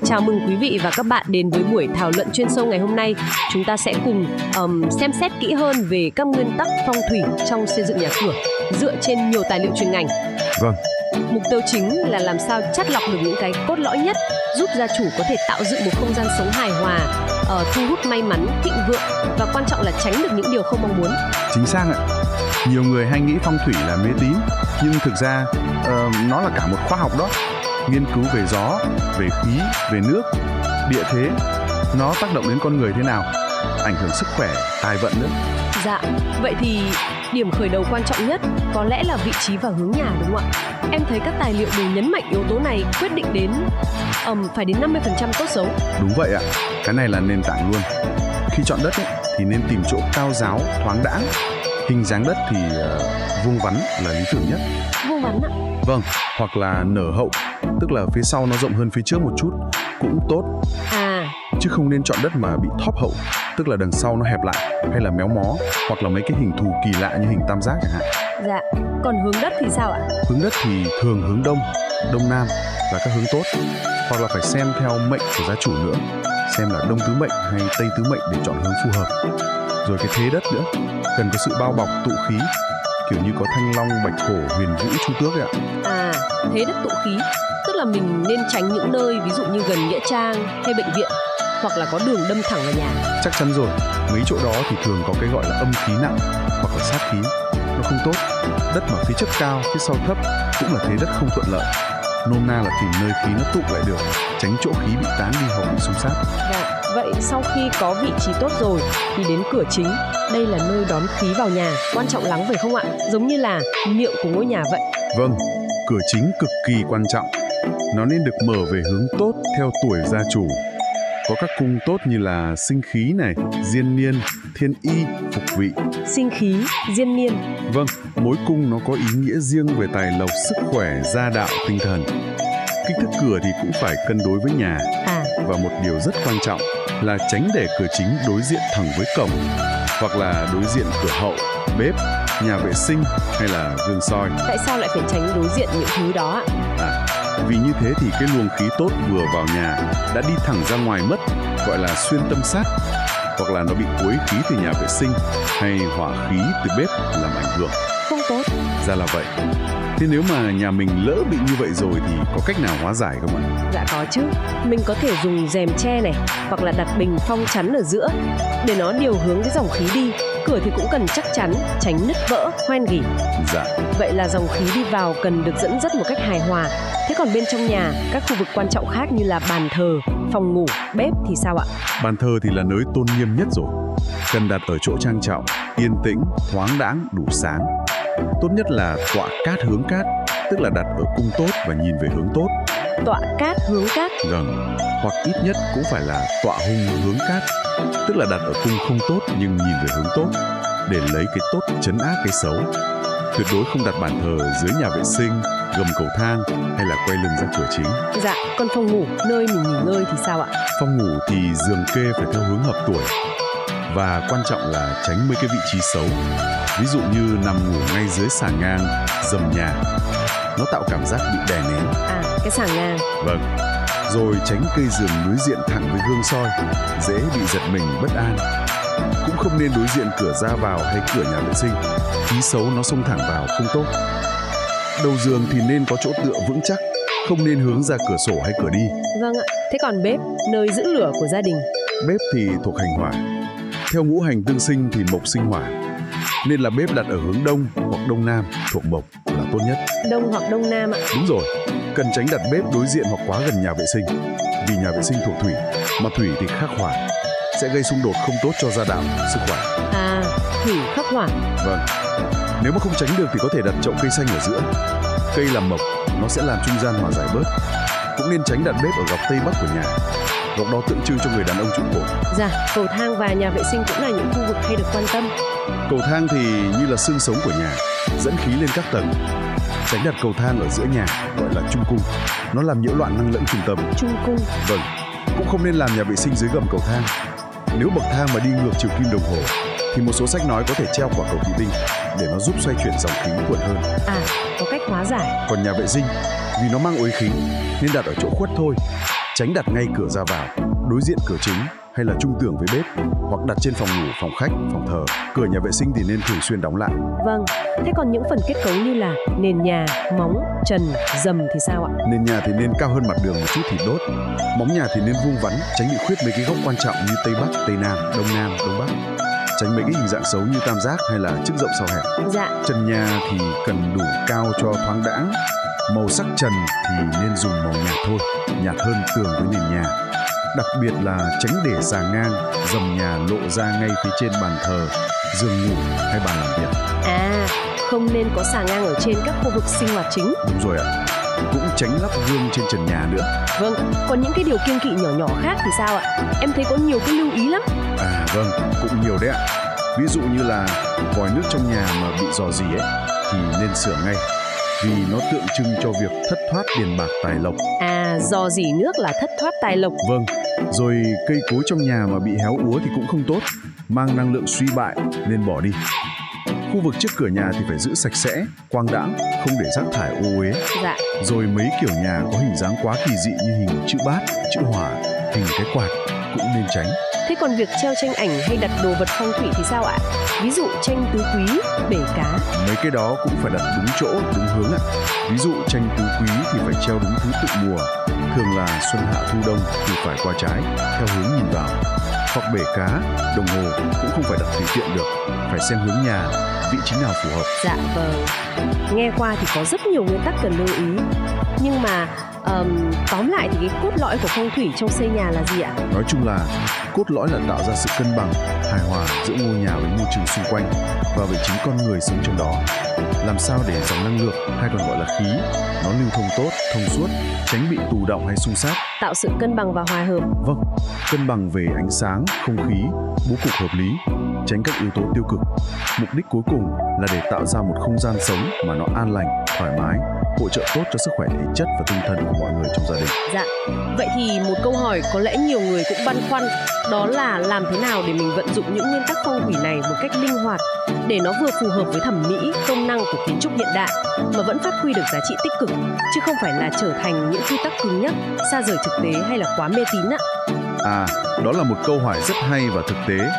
Chào mừng quý vị và các bạn đến với buổi thảo luận chuyên sâu ngày hôm nay. Chúng ta sẽ cùng xem xét kỹ hơn về các nguyên tắc phong thủy trong xây dựng nhà cửa dựa trên nhiều tài liệu chuyên ngành. Vâng. Mục tiêu chính là làm sao chắt lọc được những cái cốt lõi nhất, giúp gia chủ có thể tạo dựng một không gian sống hài hòa, thu hút may mắn, thịnh vượng và quan trọng là tránh được những điều không mong muốn. Chính xác ạ. Nhiều người hay nghĩ phong thủy là mê tín, nhưng thực ra nó là cả một khoa học đó. Nghiên cứu về gió, về khí, về nước, địa thế, nó tác động đến con người thế nào, ảnh hưởng sức khỏe, tài vận nữa. Dạ, vậy thì điểm khởi đầu quan trọng nhất có lẽ là vị trí và hướng nhà, đúng không ạ? Em thấy các tài liệu đều nhấn mạnh yếu tố này quyết định đến phải đến 50% tốt xấu. Đúng vậy ạ, cái này là nền tảng luôn. Khi chọn đất thì nên tìm chỗ cao ráo, thoáng đãng. Hình dáng đất thì vuông vắn là lý tưởng nhất. Vuông vắn ạ? Vâng, hoặc là nở hậu, tức là phía sau nó rộng hơn phía trước một chút, cũng tốt. Chứ không nên chọn đất mà bị thóp hậu, tức là đằng sau nó hẹp lại hay là méo mó, hoặc là mấy cái hình thù kỳ lạ như hình tam giác chẳng hạn. Dạ, còn hướng đất thì sao ạ? Hướng đất thì thường hướng đông, đông nam là các hướng tốt, hoặc là phải xem theo mệnh của gia chủ nữa, xem là đông tứ mệnh hay tây tứ mệnh để chọn hướng phù hợp. Rồi cái thế đất nữa, cần có sự bao bọc tụ khí, kiểu như có thanh long, bạch hổ, huyền vũ, chu tước ấy ạ. Thế đất tụ khí, tức là mình nên tránh những nơi ví dụ như gần nghĩa trang hay bệnh viện, hoặc là có đường đâm thẳng vào nhà. Chắc chắn rồi, mấy chỗ đó thì thường có cái gọi là âm khí nặng hoặc là sát khí, nó không tốt. Đất mà phía trước cao, phía sau thấp cũng là thế đất không thuận lợi. Nôm na là tìm nơi khí nó tụ lại được, tránh chỗ khí bị tán đi hoặc bị xung sát. Dạ, vậy sau khi có vị trí tốt rồi thì đến cửa chính, đây là nơi đón khí vào nhà, quan trọng lắm phải không ạ? Giống như là miệng của ngôi nhà vậy. Vâng, cửa chính cực kỳ quan trọng. Nó nên được mở về hướng tốt theo tuổi gia chủ. Có các cung tốt như là sinh khí này, diên niên, thiên y, phục vị. Sinh khí, diên niên. Vâng, mỗi cung nó có ý nghĩa riêng về tài lộc, sức khỏe, gia đạo, tinh thần. Kích thước cửa thì cũng phải cân đối với nhà. Và một điều rất quan trọng là tránh để cửa chính đối diện thẳng với cổng, hoặc là đối diện cửa hậu, bếp, nhà vệ sinh hay là gương soi. Tại sao lại phải tránh đối diện những thứ đó ạ? Vì như thế thì cái luồng khí tốt vừa vào nhà đã đi thẳng ra ngoài mất, gọi là xuyên tâm sát, hoặc là nó bị quấy khí từ nhà vệ sinh hay hỏa khí từ bếp làm ảnh hưởng. Không tốt. Ra là vậy. Thế nếu mà nhà mình lỡ bị như vậy rồi thì có cách nào hóa giải không ạ? Dạ có chứ. Mình có thể dùng rèm tre này, hoặc là đặt bình phong chắn ở giữa để nó điều hướng cái dòng khí đi. Cửa thì cũng cần chắc chắn, tránh nứt vỡ, hoen gỉ. Dạ. Vậy là dòng khí đi vào cần được dẫn dắt một cách hài hòa. Thế còn bên trong nhà, các khu vực quan trọng khác như là bàn thờ, phòng ngủ, bếp thì sao ạ? Bàn thờ thì là nơi tôn nghiêm nhất rồi. Cần đặt ở chỗ trang trọng, yên tĩnh, thoáng đãng, đủ sáng. Tốt nhất là tọa cát hướng cát, tức là đặt ở cung tốt và nhìn về hướng tốt. Tọa cát hướng cát? Vâng, hoặc ít nhất cũng phải là tọa hung hướng cát, tức là đặt ở cung không tốt nhưng nhìn về hướng tốt, để lấy cái tốt trấn áp cái xấu. Tuyệt đối không đặt bàn thờ dưới nhà vệ sinh, gầm cầu thang hay là quay lưng ra cửa chính. Dạ, còn phòng ngủ, nơi mình nghỉ ngơi thì sao ạ? Phòng ngủ thì giường kê phải theo hướng hợp tuổi. Và quan trọng là tránh mấy cái vị trí xấu. Ví dụ như nằm ngủ ngay dưới xà ngang, dầm nhà. Nó tạo cảm giác bị đè nén. Cái xà ngang. Vâng. Rồi tránh cây giường đối diện thẳng với gương soi, dễ bị giật mình bất an. Cũng không nên đối diện cửa ra vào hay cửa nhà vệ sinh. Khí xấu nó xông thẳng vào không tốt. Đầu giường thì nên có chỗ tựa vững chắc, không nên hướng ra cửa sổ hay cửa đi. Vâng ạ. Thế còn bếp, nơi giữ lửa của gia đình? Bếp thì thuộc hành hỏa. Theo ngũ hành tương sinh thì mộc sinh hỏa, nên là bếp đặt ở hướng đông hoặc đông nam thuộc mộc là tốt nhất. Đông hoặc đông nam ạ? Đúng rồi, cần tránh đặt bếp đối diện hoặc quá gần nhà vệ sinh. Vì nhà vệ sinh thuộc thủy, mà thủy thì khắc hỏa, sẽ gây xung đột không tốt cho gia đạo, sức khỏe. Thủy khắc hỏa. Vâng. Nếu mà không tránh được thì có thể đặt chậu cây xanh ở giữa. Cây làm mộc, nó sẽ làm trung gian hòa giải bớt. Cũng nên tránh đặt bếp ở góc tây bắc của nhà. Góc đó tượng trưng cho người đàn ông trụ cột. Dạ, cầu thang và nhà vệ sinh cũng là những khu vực hay được quan tâm. Cầu thang thì như là xương sống của nhà, dẫn khí lên các tầng. Tránh đặt cầu thang ở giữa nhà, gọi là trung cung. Nó làm nhiễu loạn năng lượng trung tâm. Trung cung. Vâng. Cũng không nên làm nhà vệ sinh dưới gầm cầu thang. Nếu bậc thang mà đi ngược chiều kim đồng hồ thì một số sách nói có thể treo quả cầu thủy tinh để nó giúp xoay chuyển dòng khí thuận hơn. Có cách hóa giải. Còn nhà vệ sinh, vì nó mang uế khí nên đặt ở chỗ khuất thôi. Tránh đặt ngay cửa ra vào, đối diện cửa chính hay là trung tường với bếp, hoặc đặt trên phòng ngủ, phòng khách, phòng thờ. Cửa nhà vệ sinh thì nên thường xuyên đóng lại. Vâng, thế còn những phần kết cấu như là nền nhà, móng, trần, rầm thì sao ạ? Nền nhà thì nên cao hơn mặt đường một chút thì đốt. Móng nhà thì nên vuông vắn, tránh bị khuyết mấy cái góc quan trọng như Tây Bắc, Tây Nam, Đông Bắc. Tránh mấy cái hình dạng xấu như tam giác hay là chức rộng sau hẹp. Dạ. Trần nhà thì cần đủ cao cho thoáng đãng. Màu sắc trần thì nên dùng màu nhạt thôi, nhạt hơn tường với nền nhà. Đặc biệt là tránh để xà ngang, rầm nhà lộ ra ngay phía trên bàn thờ, giường ngủ hay bàn làm việc. Không nên có xà ngang ở trên các khu vực sinh hoạt chính. Đúng rồi ạ. Cũng tránh lắp gương trên trần nhà nữa. Vâng, còn những cái điều kiêng kỵ nhỏ nhỏ khác thì sao ạ? Em thấy có nhiều cái lưu ý lắm. Vâng, cũng nhiều đấy ạ. Ví dụ như là vòi nước trong nhà mà bị rò rỉ ấy thì nên sửa ngay, vì nó tượng trưng cho việc thất thoát tiền bạc tài lộc. Rò rỉ nước là thất thoát tài lộc. Vâng, rồi cây cối trong nhà mà bị héo úa thì cũng không tốt, mang năng lượng suy bại nên bỏ đi. Khu vực trước cửa nhà thì phải giữ sạch sẽ, quang đãng, không để rác thải ô uế. Dạ. Rồi mấy kiểu nhà có hình dáng quá kỳ dị như hình chữ bát, chữ hỏa, hình cái quạt cũng nên tránh. Thế còn việc treo tranh ảnh hay đặt đồ vật phong thủy thì sao ạ? Ví dụ tranh tứ quý, bể cá. Mấy cái đó cũng phải đặt đúng chỗ, đúng hướng ạ. Ví dụ tranh tứ quý thì phải treo đúng thứ tự mùa, thường là xuân hạ thu đông thì phải qua trái, theo hướng nhìn vào. Hoặc bể cá, đồng hồ cũng không phải đặt tùy tiện được, phải xem hướng nhà, vị trí nào phù hợp. Dạ vâng. Nghe qua thì có rất nhiều nguyên tắc cần lưu ý. Nhưng mà tóm lại thì cái cốt lõi của phong thủy trong xây nhà là gì ạ? Nói chung là cốt lõi là tạo ra sự cân bằng, hài hòa giữa ngôi nhà với môi trường xung quanh và với chính con người sống trong đó. Làm sao để dòng năng lượng hay còn gọi là khí nó lưu thông tốt, thông suốt, tránh bị tù đọng hay xung sát. Tạo sự cân bằng và hòa hợp. Vâng, cân bằng về ánh sáng, không khí, bố cục hợp lý, tránh các yếu tố tiêu cực. Mục đích cuối cùng là để tạo ra một không gian sống mà nó an lành, thoải mái, hỗ trợ tốt cho sức khỏe thể chất và tinh thần của mọi người trong gia đình. Dạ, vậy thì một câu hỏi có lẽ nhiều người cũng băn khoăn, đó là làm thế nào để mình vận dụng những nguyên tắc phong thủy này một cách linh hoạt để nó vừa phù hợp với thẩm mỹ, công năng của kiến trúc hiện đại mà vẫn phát huy được giá trị tích cực, chứ không phải là trở thành những quy tắc cứng nhắc, xa rời thực tế hay là quá mê tín ạ. Đó là một câu hỏi rất hay và thực tế.